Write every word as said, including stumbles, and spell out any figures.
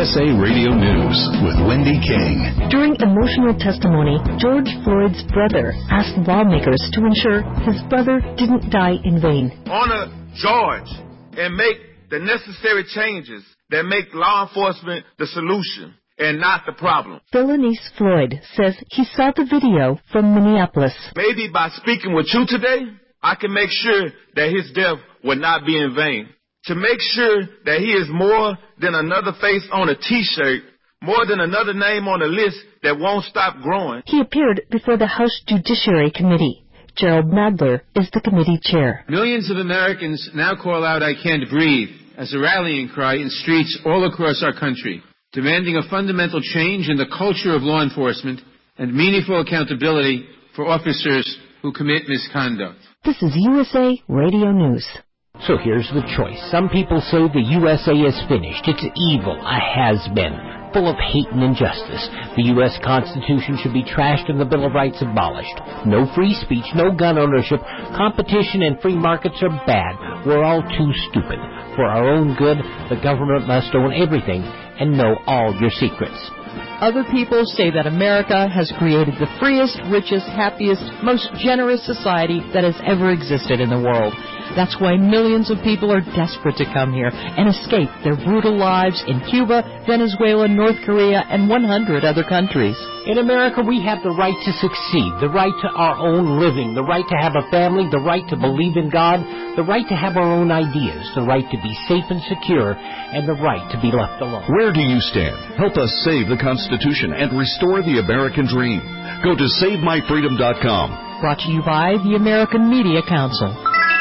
S A Radio News with Wendy King. During emotional testimony, George Floyd's brother asked lawmakers to ensure his brother didn't die in vain. Honor George and make the necessary changes that make law enforcement the solution and not the problem. Philonise Floyd says he saw the video from Minneapolis. Maybe by speaking with you today, I can make sure that his death will not be in vain. To make sure that he is more than another face on a T-shirt, more than another name on a list that won't stop growing. He appeared before the House Judiciary Committee. Gerald Nadler is the committee chair. Millions of Americans now call out "I can't breathe" as a rallying cry in streets all across our country, demanding a fundamental change in the culture of law enforcement and meaningful accountability for officers who commit misconduct. This is U S A Radio News. So here's the choice. Some people say the U S A is finished. It's evil, a has-been, full of hate and injustice. The U S Constitution should be trashed and the Bill of Rights abolished. No free speech, no gun ownership. Competition and free markets are bad. We're all too stupid. For our own good, the government must own everything and know all your secrets. Other people say that America has created the freest, richest, happiest, most generous society that has ever existed in the world. That's why millions of people are desperate to come here and escape their brutal lives in Cuba, Venezuela, North Korea, and one hundred other countries. In America, we have the right to succeed, the right to our own living, the right to have a family, the right to believe in God, the right to have our own ideas, the right to be safe and secure, and the right to be left alone. Where do you stand? Help us save the Constitution and restore the American dream. Go to save my freedom dot com. Brought to you by the American Media Council.